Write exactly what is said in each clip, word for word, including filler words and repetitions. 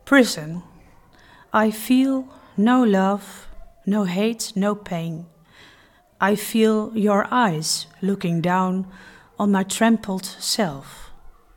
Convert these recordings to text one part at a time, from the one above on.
Prison. I feel no love, no hate, no pain. I feel your eyes looking down on my trampled self.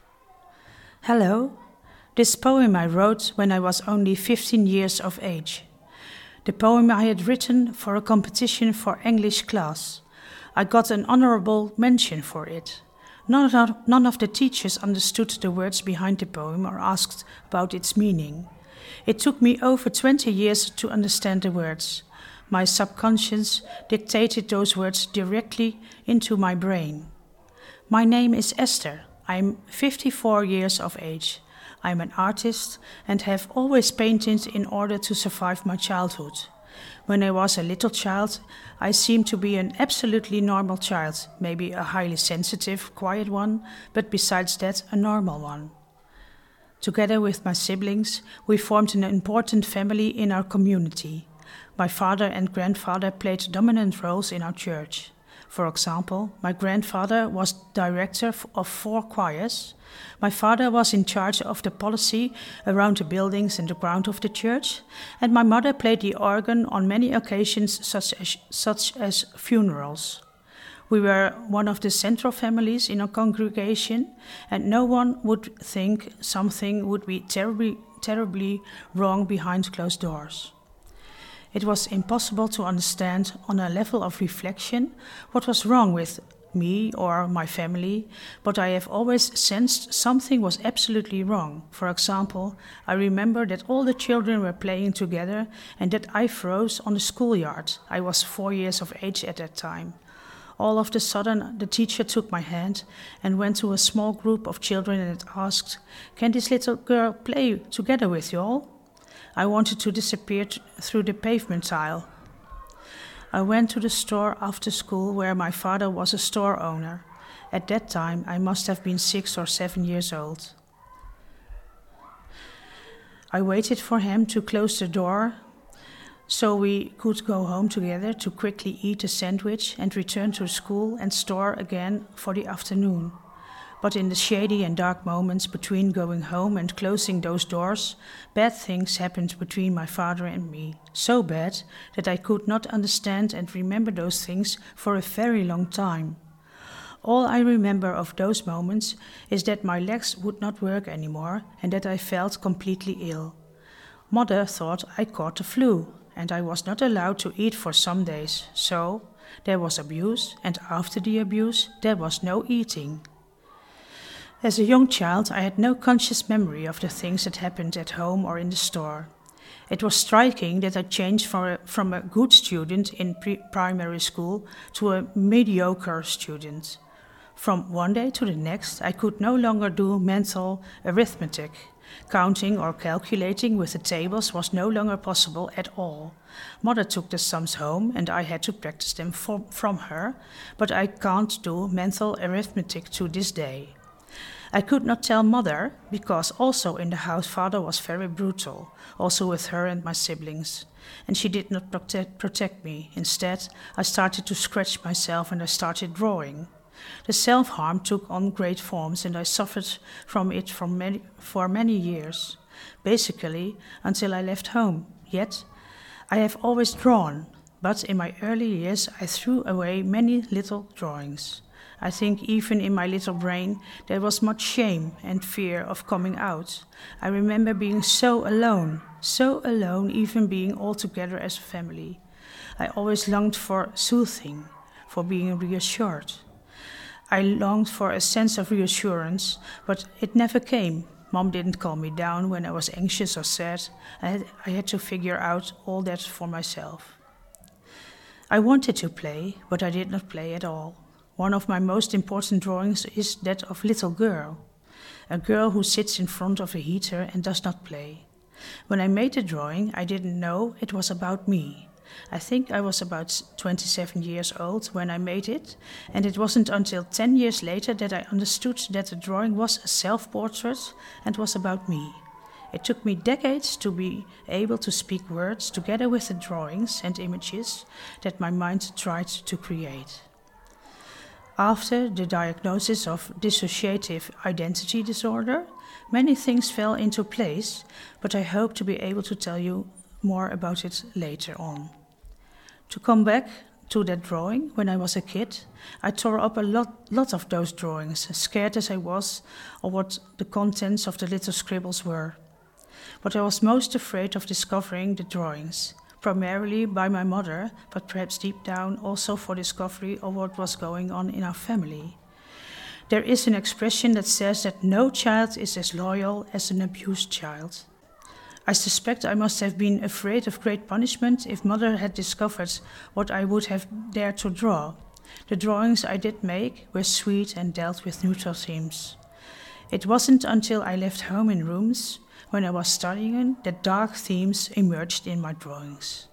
Hello, this poem I wrote when I was only fifteen years of age. The poem I had written for a competition for English class. I got an honorable mention for it. None of, none of the teachers understood the words behind the poem or asked about its meaning. It took me over twenty years to understand the words. My subconscious dictated those words directly into my brain. My name is Esther. I'm fifty-four years of age. I'm an artist and have always painted in order to survive my childhood. When I was a little child, I seemed to be an absolutely normal child, maybe a highly sensitive, quiet one, but besides that, a normal one. Together with my siblings, we formed an important family in our community. My father and grandfather played dominant roles in our church. For example, my grandfather was director of four choirs. My father was in charge of the policy around the buildings and the ground of the church, and my mother played the organ on many occasions, such as, such as funerals. We were one of the central families in our congregation, and no one would think something would be terribly, terribly wrong behind closed doors. It was impossible to understand on a level of reflection what was wrong with me or my family, but I have always sensed something was absolutely wrong. For example, I remember that all the children were playing together and that I froze on the schoolyard. I was four years of age at that time. All of a sudden, the teacher took my hand and went to a small group of children and asked, "Can this little girl play together with you all?" I wanted to disappear t- through the pavement tile. I went to the store after school where my father was a store owner. At that time, I must have been six or seven years old. I waited for him to close the door so we could go home together to quickly eat a sandwich and return to school and store again for the afternoon. But in the shady and dark moments between going home and closing those doors, bad things happened between my father and me. So bad that I could not understand and remember those things for a very long time. All I remember of those moments is that my legs would not work anymore and that I felt completely ill. Mother thought I caught the flu, and I was not allowed to eat for some days. So there was abuse, and after the abuse, there was no eating. As a young child, I had no conscious memory of the things that happened at home or in the store. It was striking that I changed from a, from a good student in pre- primary school to a mediocre student. From one day to the next, I could no longer do mental arithmetic. Counting or calculating with the tables was no longer possible at all. Mother took the sums home and I had to practice them for, from her, but I can't do mental arithmetic to this day. I could not tell Mother because also in the house Father was very brutal, also with her and my siblings, and she did not protect, protect me. Instead, I started to scratch myself and I started drawing. The self-harm took on great forms and I suffered from it for many, for many years, basically until I left home. Yet, I have always drawn, but in my early years I threw away many little drawings. I think even in my little brain there was much shame and fear of coming out. I remember being so alone, so alone even being all together as a family. I always longed for soothing, for being reassured. I longed for a sense of reassurance, but it never came. Mom didn't calm me down when I was anxious or sad. I had, I had to figure out all that for myself. I wanted to play, but I did not play at all. One of my most important drawings is that of little girl, a girl who sits in front of a heater and does not play. When I made the drawing, I didn't know it was about me. I think I was about twenty-seven years old when I made it, and it wasn't until ten years later that I understood that the drawing was a self-portrait and was about me. It took me decades to be able to speak words together with the drawings and images that my mind tried to create. After the diagnosis of dissociative identity disorder, many things fell into place, but I hope to be able to tell you more about it later on. To come back to that drawing, when I was a kid, I tore up a lot, lot of those drawings, scared as I was of what the contents of the little scribbles were. But I was most afraid of discovering the drawings, primarily by my mother, but perhaps deep down also for discovery of what was going on in our family. There is an expression that says that no child is as loyal as an abused child. I suspect I must have been afraid of great punishment if Mother had discovered what I would have dared to draw. The drawings I did make were sweet and dealt with neutral themes. It wasn't until I left home in rooms when I was studying that dark themes emerged in my drawings.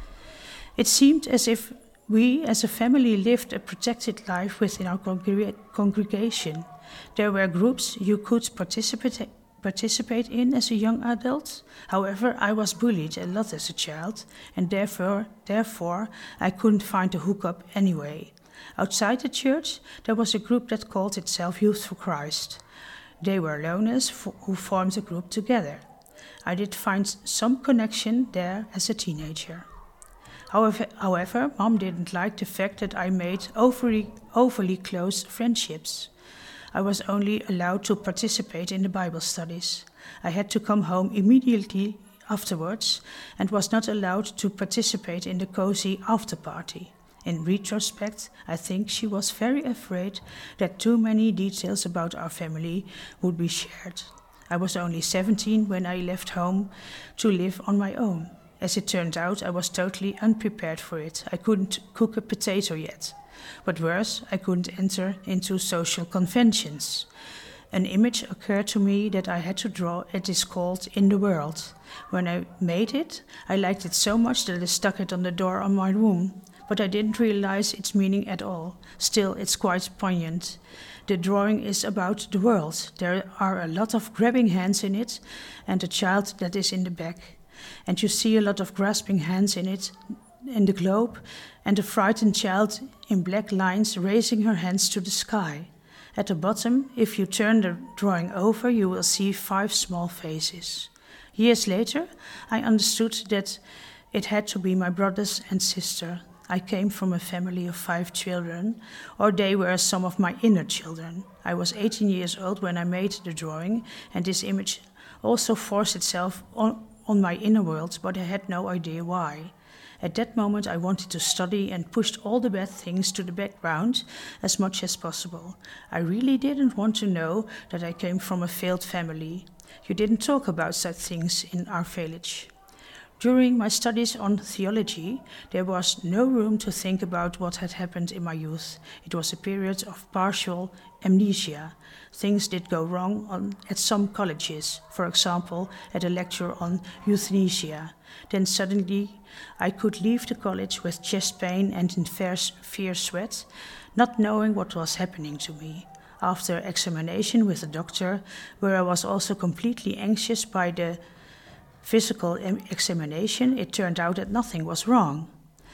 It seemed as if we as a family lived a protected life within our congreg- congregation. There were groups you could participate participate in as a young adult. However, I was bullied a lot as a child, and therefore, therefore I couldn't find a hookup anyway. Outside the church, there was a group that called itself Youth for Christ. They were loners who formed a group together. I did find some connection there as a teenager. However, however, Mom didn't like the fact that I made overly, overly close friendships. I was only allowed to participate in the Bible studies. I had to come home immediately afterwards and was not allowed to participate in the cozy after party. In retrospect, I think she was very afraid that too many details about our family would be shared. I was only seventeen when I left home to live on my own. As it turned out, I was totally unprepared for it. I couldn't cook a potato yet. But worse, I couldn't enter into social conventions. An image occurred to me that I had to draw. It is called In the World. When I made it, I liked it so much that I stuck it on the door of my room. But I didn't realize its meaning at all. Still, it's quite poignant. The drawing is about the world. There are a lot of grabbing hands in it, and a child that is in the back. And you see a lot of grasping hands in it, in the globe, and a frightened child in black lines raising her hands to the sky. At the bottom, if you turn the drawing over, you will see five small faces. Years later, I understood that it had to be my brothers and sister. I came from a family of five children, or they were some of my inner children. I was eighteen years old when I made the drawing, and this image also forced itself on, on my inner world, but I had no idea why. At that moment, I wanted to study and pushed all the bad things to the background as much as possible. I really didn't want to know that I came from a failed family. You didn't talk about such things in our village. During my studies on theology, there was no room to think about what had happened in my youth. It was a period of partial amnesia. Things did go wrong on, at some colleges, for example, at a lecture on euthanasia. Then suddenly I could leave the college with chest pain and in fierce, fierce sweat, not knowing what was happening to me. After examination with the doctor, where I was also completely anxious by the physical examination, it turned out that nothing was wrong.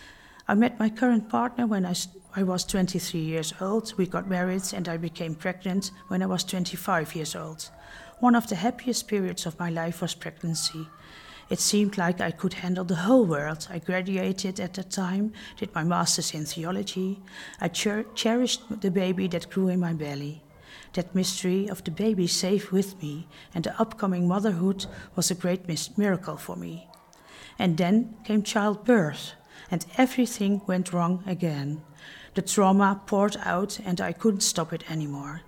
I met my current partner when I, I was twenty-three years old. We got married and I became pregnant when I was twenty-five years old. One of the happiest periods of my life was pregnancy. It seemed like I could handle the whole world. I graduated at that time, did my master's in theology. I cher- cherished the baby that grew in my belly. That mystery of the baby safe with me and the upcoming motherhood was a great mis- miracle for me. And then came childbirth, and everything went wrong again. The trauma poured out and I couldn't stop it anymore.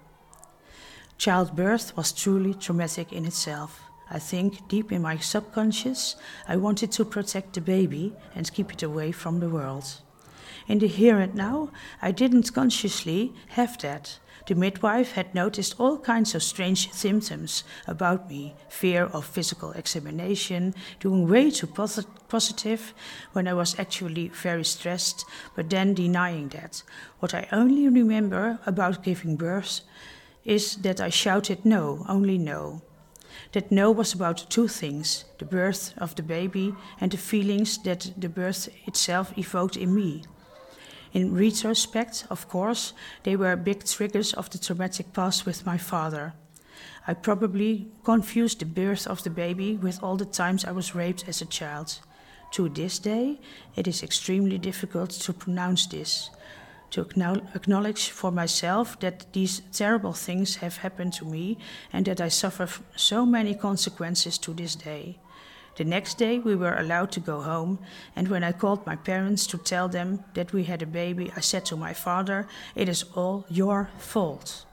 Childbirth was truly traumatic in itself. I think deep in my subconscious, I wanted to protect the baby and keep it away from the world. In the here and now, I didn't consciously have that. The midwife had noticed all kinds of strange symptoms about me, fear of physical examination, doing way too posit- positive when I was actually very stressed, but then denying that. What I only remember about giving birth is that I shouted no, only no. That no was about two things, the birth of the baby and the feelings that the birth itself evoked in me. In retrospect, of course, they were big triggers of the traumatic past with my father. I probably confused the birth of the baby with all the times I was raped as a child. To this day, it is extremely difficult to pronounce this, to acknowledge for myself that these terrible things have happened to me and that I suffer so many consequences to this day. The next day we were allowed to go home, and when I called my parents to tell them that we had a baby, I said to my father, "It is all your fault."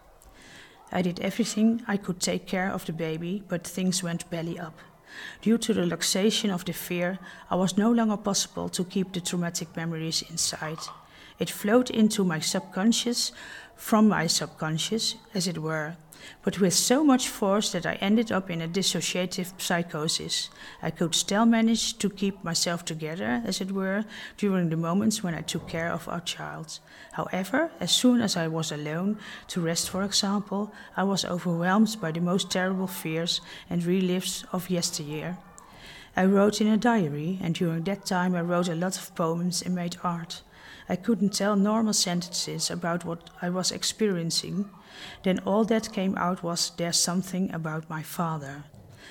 I did everything I could take care of the baby, but things went belly up. Due to the relaxation of the fear, I was no longer possible to keep the traumatic memories inside. It flowed into my subconscious, from my subconscious, as it were, but with so much force that I ended up in a dissociative psychosis. I could still manage to keep myself together, as it were, during the moments when I took care of our child. However, as soon as I was alone, to rest for example, I was overwhelmed by the most terrible fears and relives of yesteryear. I wrote in a diary, and during that time I wrote a lot of poems and made art. I couldn't tell normal sentences about what I was experiencing. Then all that came out was, "There's something about my father."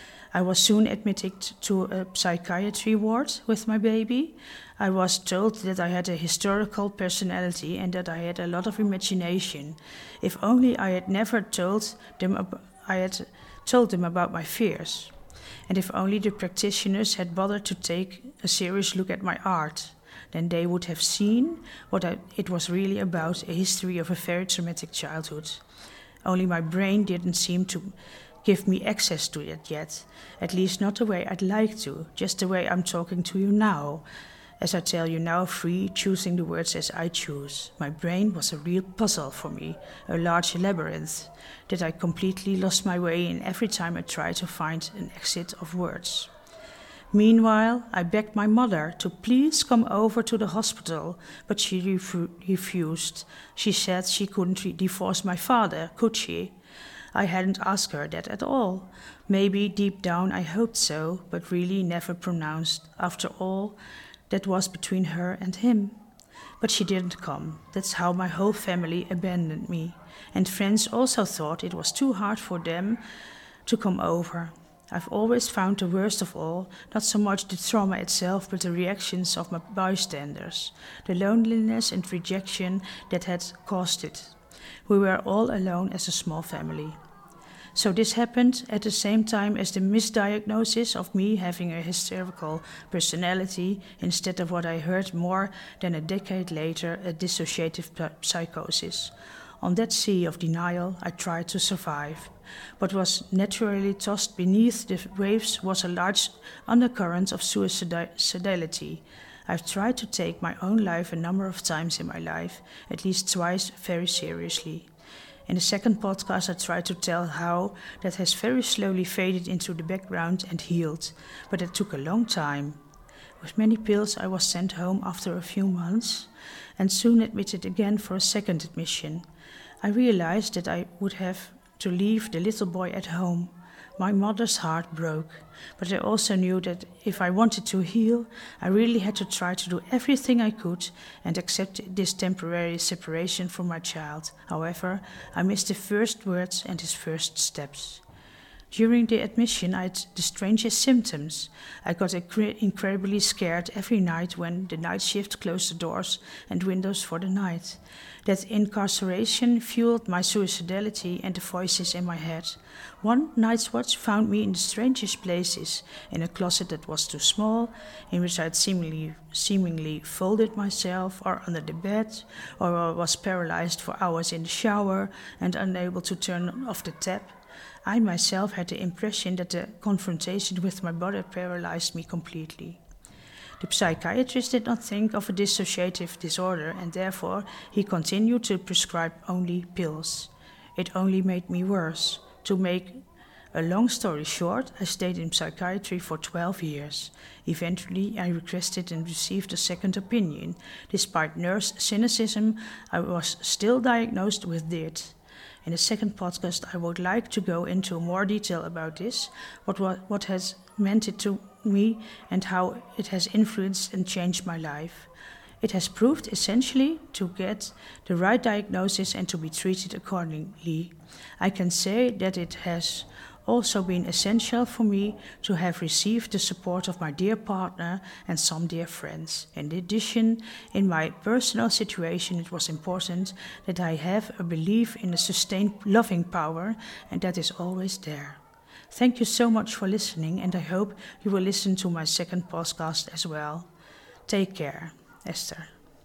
I was soon admitted to a psychiatry ward with my baby. I was told that I had a historical personality and that I had a lot of imagination. If only I had never told them ab- I had told them about my fears. And if only the practitioners had bothered to take a serious look at my art, then they would have seen what I, it was really about, a history of a very traumatic childhood. Only my brain didn't seem to give me access to it yet, at least not the way I'd like to, just the way I'm talking to you now. As I tell you now, free, choosing the words as I choose. My brain was a real puzzle for me, a large labyrinth, that I completely lost my way in every time I tried to find an exit of words. Meanwhile, I begged my mother to please come over to the hospital, but she refu- refused. She said she couldn't re- divorce my father, could she? I hadn't asked her that at all. Maybe deep down I hoped so, but really never pronounced. After all, that was between her and him. But she didn't come. That's how my whole family abandoned me. And friends also thought it was too hard for them to come over. I've always found the worst of all, not so much the trauma itself, but the reactions of my bystanders, the loneliness and rejection that had caused it. We were all alone as a small family. So this happened at the same time as the misdiagnosis of me having a hysterical personality, instead of what I heard more than a decade later, a dissociative psychosis. On that sea of denial, I tried to survive. What was naturally tossed beneath the waves was a large undercurrent of suicidality. I've tried to take my own life a number of times in my life, at least twice very seriously. In the second podcast, I tried to tell how that has very slowly faded into the background and healed, but it took a long time. With many pills, I was sent home after a few months and soon admitted again for a second admission. I realized that I would have to leave the little boy at home. My mother's heart broke, but I also knew that if I wanted to heal, I really had to try to do everything I could and accept this temporary separation from my child. However, I missed the first words and his first steps. During the admission, I had the strangest symptoms. I got incre- incredibly scared every night when the night shift closed the doors and windows for the night. That incarceration fueled my suicidality and the voices in my head. One night's watch found me in the strangest places, in a closet that was too small, in which I had seemingly, seemingly folded myself, or under the bed, or I was paralyzed for hours in the shower and unable to turn off the tap. I myself had the impression that the confrontation with my body paralyzed me completely. The psychiatrist did not think of a dissociative disorder, and therefore he continued to prescribe only pills. It only made me worse. To make a long story short, I stayed in psychiatry for twelve years. Eventually, I requested and received a second opinion. Despite nurse cynicism, I was still diagnosed with D I T. In the second podcast, I would like to go into more detail about this, what, what, what has meant it to me and how it has influenced and changed my life. It has proved essentially to get the right diagnosis and to be treated accordingly. I can say that it has also been essential for me to have received the support of my dear partner and some dear friends. In addition, in my personal situation, it was important that I have a belief in a sustained loving power, and that is always there. Thank you so much for listening, and I hope you will listen to my second podcast as well. Take care, Esther.